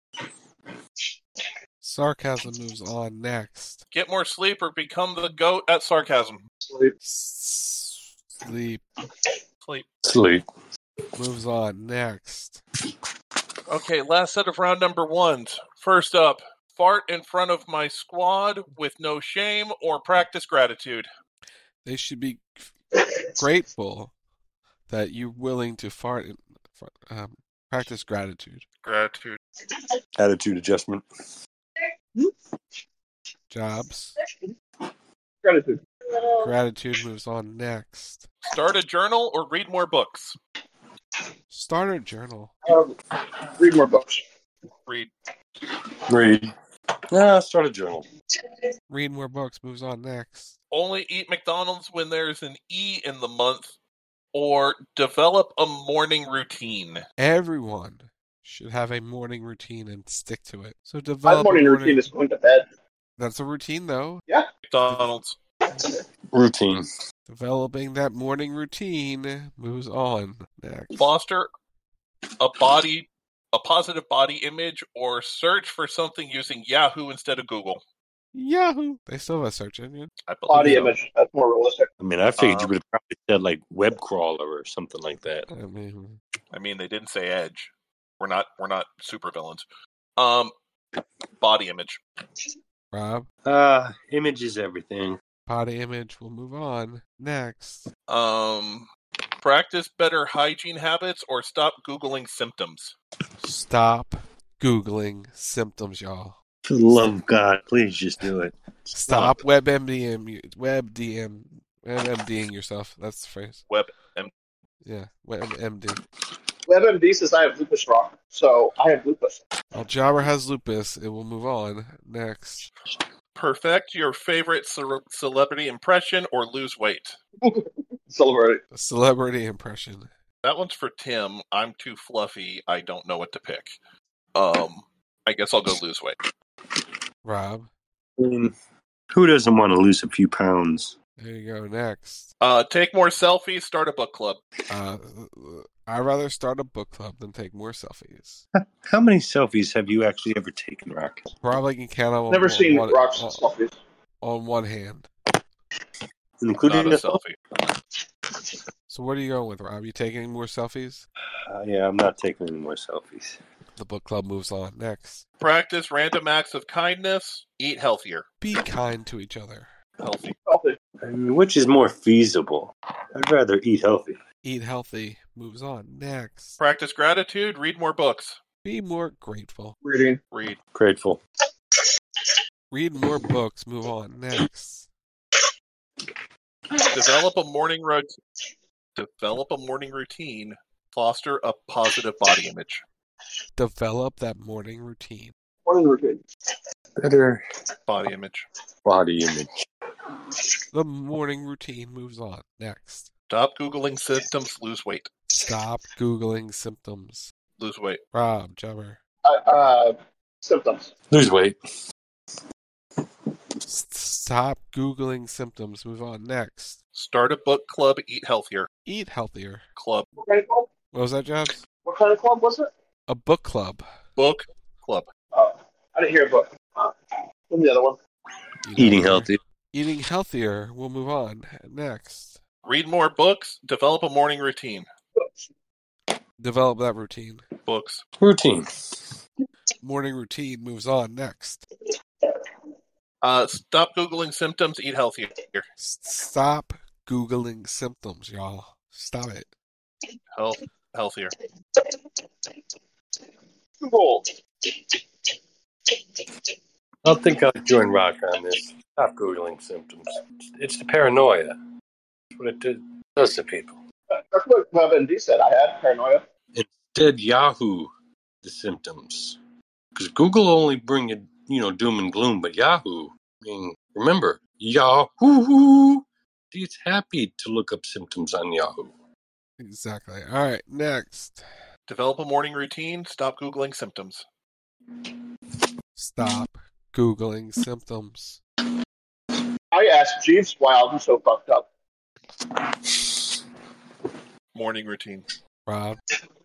Sarcasm moves on next.
Get more sleep or become the goat at sarcasm.
Sleep.
Sleep.
Sleep.
Sleep.
Moves on next.
Okay, last set of round number 1s. First up, fart in front of my squad with no shame or practice gratitude.
They should be grateful that you're willing to fart. Practice gratitude.
Gratitude.
Attitude adjustment.
Jobs.
Gratitude.
Gratitude moves on next.
Start a journal or read more books.
Start a journal.
Read more books.
Read.
Read. Yeah, start a journal.
Read more books moves on next.
Only eat McDonald's when there's an E in the month, or develop a morning routine.
Everyone should have a morning routine and stick to it. So develop
My morning routine is going to bed.
That's a routine, though.
Yeah.
McDonald's.
Routine.
Developing that morning routine moves on next.
Foster a positive body image, or search for something using Yahoo instead of Google.
Yahoo! They still have a search engine.
Body image. That's more realistic.
I mean, I figured you would have probably said like web crawler or something like that.
I mean, they didn't say edge. We're not super villains. Body image.
Rob?
Image is everything.
Body image. We'll move on. Next.
Practice better hygiene habits or stop Googling symptoms.
Stop Googling symptoms, y'all.
For the love of God, please just do it.
Stop WebDM And MDing yourself. That's the phrase.
WebMD.
Yeah, WebMD.
WebMD says I have lupus wrong, so I have lupus.
Well, Jobber has lupus. It will move on. Next.
Perfect your favorite celebrity impression or lose weight.
Celebrity impression.
That one's for Tim. I'm too fluffy. I don't know what to pick. I guess I'll go lose weight.
Rob.
Who doesn't want to lose a few pounds?
There you go. Next.
Take more selfies. Start a book club.
I'd rather start a book club than take more selfies.
How many selfies have you actually ever taken, Rock?
Probably can count on
Never seen Rock's selfies.
On one hand.
Including
Not a selfie.
So what are you going with, Rob? Are you taking any more selfies?
Yeah, I'm not taking any more selfies.
The book club moves on. Next.
Practice random acts of kindness. Eat healthier.
Be kind to each other.
Healthy.
I mean, which is more feasible? I'd rather eat healthy.
Eat healthy. Moves on. Next.
Practice gratitude. Read more books.
Be more grateful.
Reading.
Read.
Grateful.
Read more books. Move on. Next.
Develop a morning routine. Foster a positive body image.
Develop that morning routine.
Morning routine.
Better
body image.
Body image.
The morning routine moves on. Next.
Stop Googling symptoms. Lose weight.
Stop Googling symptoms.
Lose weight.
Rob, Jobber.
Symptoms.
Lose weight.
Stop Googling symptoms. Move on. Next.
Start a book club. Eat healthier.
Eat healthier.
Club.
What kind of club?
What was that, Jobs?
What kind of club was it?
A book club.
Book club.
Oh, I didn't hear a book. What's the other one?
Eating healthy.
Eating healthier. We'll move on. Next.
Read more books. Develop a morning routine.
Develop that routine.
Books.
Routine.
Morning routine moves on. Next.
Stop Googling symptoms. Eat healthier.
Stop Googling symptoms, y'all. Stop it.
Healthier.
Google.
I think I'll join Rock on this. Stop Googling symptoms. It's the paranoia. That's what it does to people.
That's what WebMD said. I had paranoia.
Instead, Yahoo the symptoms. Because Google only bring you, doom and gloom, but Yahoo, remember, Yahoo! It's happy to look up symptoms on Yahoo.
Exactly. All right, next.
Develop a morning routine. Stop Googling symptoms.
Stop Googling symptoms.
I asked Jeeves why I'm so fucked up.
Morning routine.
Rob.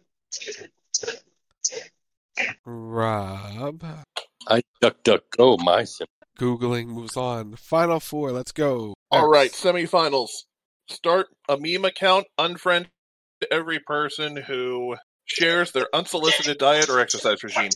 I duck, go, my symptoms.
Googling moves on. Final four, let's go.
All right, semifinals. Start a meme account, unfriend every person who shares their unsolicited diet or exercise regime.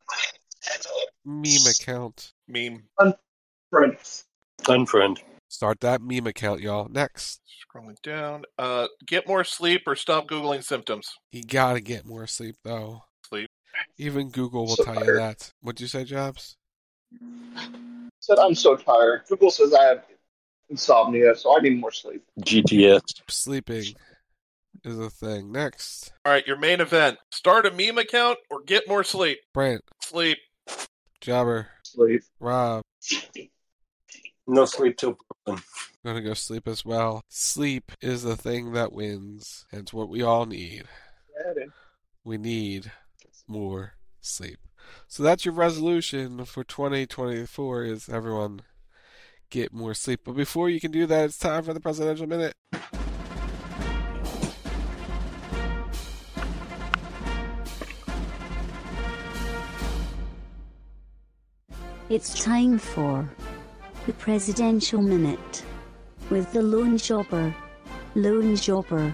Meme account.
Meme.
Unfriend.
Start that meme account, y'all. Next.
Scrolling down. Get more sleep or stop Googling symptoms.
You gotta get more sleep, though.
Sleep.
Even Google will tell you that. What'd you say, Jobs?
Said I'm so tired. Google says I have insomnia, so I need more sleep.
GTS.
Sleeping is a thing. Next.
All right, your main event. Start a meme account or get more sleep.
Brent.
Sleep.
Jobber.
Sleep.
Rob.
No sleep till Brooklyn.
I'm gonna go sleep as well. Sleep is the thing that wins. And it's what we all need. We need more sleep. So that's your resolution for 2024 is everyone get more sleep. But before you can do that, it's time for the Presidential Minute.
It's time for the Presidential Minute with the Lone Jobber. Lone Jobber.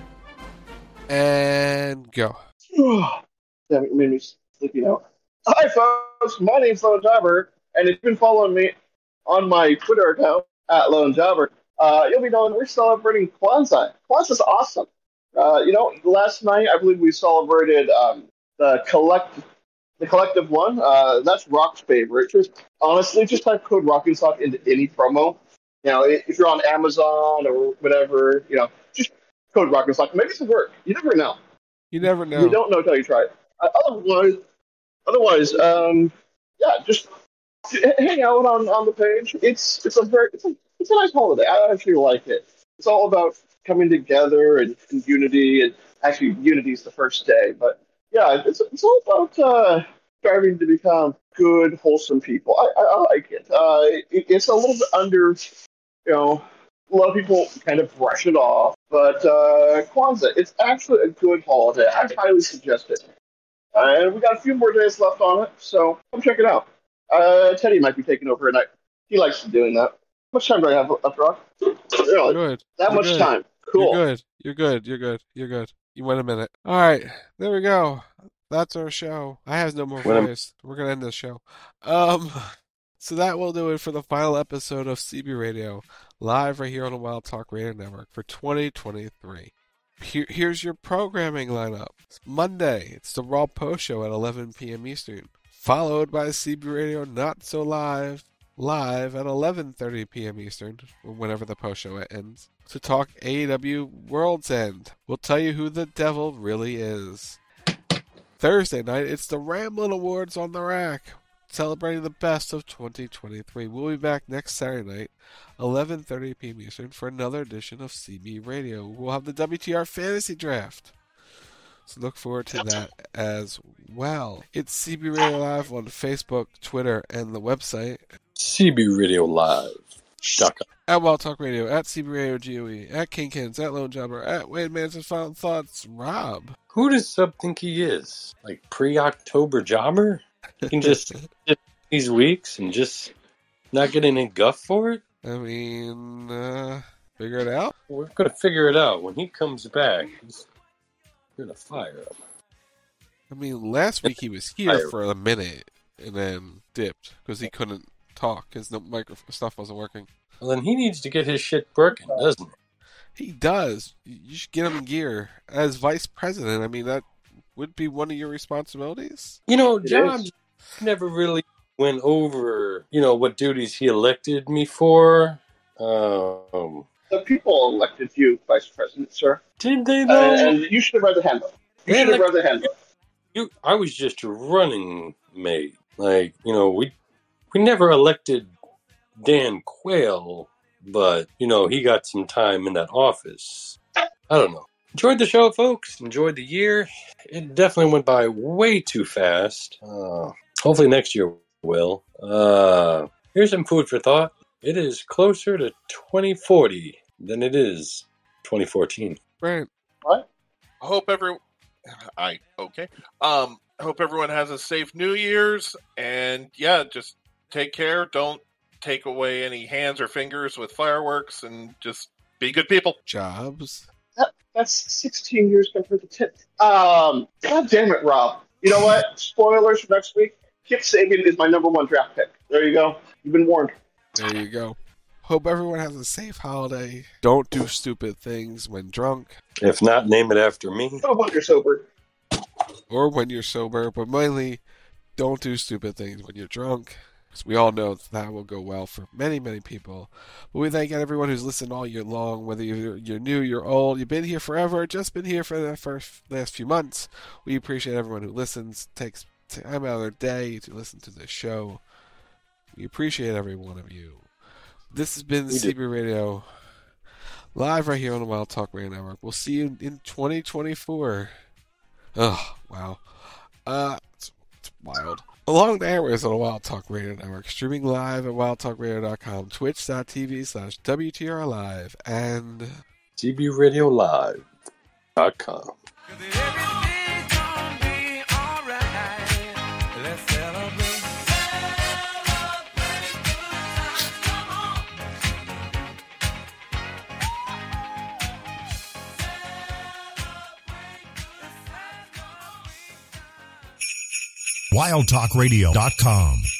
And go.
Damn it, made me sleepy now. Hi, folks. My name's Lone Jobber, and if you've been following me on my Twitter account, @Lone Jobber, you'll be knowing we're celebrating Kwanzaa. Kwanzaa's awesome. Last night, I believe we celebrated the collective one. That's Rock's favorite. Honestly, just type code Rock and Sock into any promo. if you're on Amazon or whatever, just code Rockman's Lock. Maybe it'll work. You never know.
You never know.
You don't know until you try it. Otherwise, just hang out on the page. It's a nice holiday. I actually like it. It's all about coming together and unity, and actually unity is the first day. But yeah, it's all about striving to become good, wholesome people. I like it. It's a little bit under, a lot of people kind of brush it off, but Kwanzaa, it's actually a good holiday. I highly suggest it. And we got a few more days left on it, so come check it out. Teddy might be taking over at night. He likes doing that. How much time do I have left, Rock? Really?
Good.
That
You're
much
good.
time. Cool.
You're good. You went a minute. All right. There we go. That's our show. I have no more voice. We're going to end this show. So that will do it for the final episode of CB Radio, live right here on the Wild Talk Radio Network for 2023. Here's your programming lineup. Monday, it's the Raw Post Show at 11 p.m. Eastern, followed by CB Radio Not So Live at 11:30 p.m. Eastern, whenever the post show ends, to talk AEW World's End. We'll tell you who the devil really is. Thursday night, it's the Ramblin' Awards on the Rack, celebrating the best of 2023. We'll be back next Saturday night, 11:30 p.m. Eastern, for another edition of CB Radio. We'll have the WTR Fantasy Draft, so look forward to that as well. It's CB Radio Live on Facebook, Twitter, and the website
CBRadioLive.com.
At Wild Talk Radio, at CB Radio GOE, at Kingkins, at Lone Jobber, at Wade Manson's Final Thoughts. Rob,
who does Sub think he is? Like pre-October jobber? He can just these weeks and just not get any guff for it?
I mean, figure it out?
We're going to figure it out. When he comes back, we're going to fire him.
I mean, last week he was here for a minute and then dipped because he couldn't talk because the microphone stuff wasn't working.
Well, then he needs to get his shit working, doesn't he?
He does. You should get him in gear. As vice president, I mean, that would be one of your responsibilities.
John never really went over, what duties he elected me for.
The people elected you vice president, sir.
Did they, though?
And you should have read the handbook.
I was just a running mate. Like, we never elected Dan Quayle, but, he got some time in that office. I don't know. Enjoyed the show, folks. Enjoyed the year. It definitely went by way too fast. Hopefully next year will. Here's some food for thought. It is closer to 2040 than it is 2014.
Right.
What?
I hope everyone has a safe New Year's, and just take care. Don't take away any hands or fingers with fireworks, and just be good people.
Jobs.
That's 16 years compared to 10. God damn it, Rob. You know what? Spoilers for next week. Kip Sabian is my number one draft pick. There you go. You've been warned.
There you go. Hope everyone has a safe holiday. Don't do stupid things when drunk.
If not, name it after me.
Or when you're sober.
But mainly, don't do stupid things when you're drunk. Because we all know that will go well for many, many people. But we thank everyone who's listened all year long, whether you're new, you're old, you've been here forever, or just been here for the last few months. We appreciate everyone who listens, takes time out of their day to listen to this show. We appreciate every one of you. This has been CB Radio, live right here on the Wild Talk Radio Network. We'll see you in 2024. Oh, wow. It's wild. Along the airways on the Wild Talk Radio Network, streaming live at wildtalkradio.com, twitch.tv/WTR Live, and
CBRadioLive.com.
WildTalkRadio.com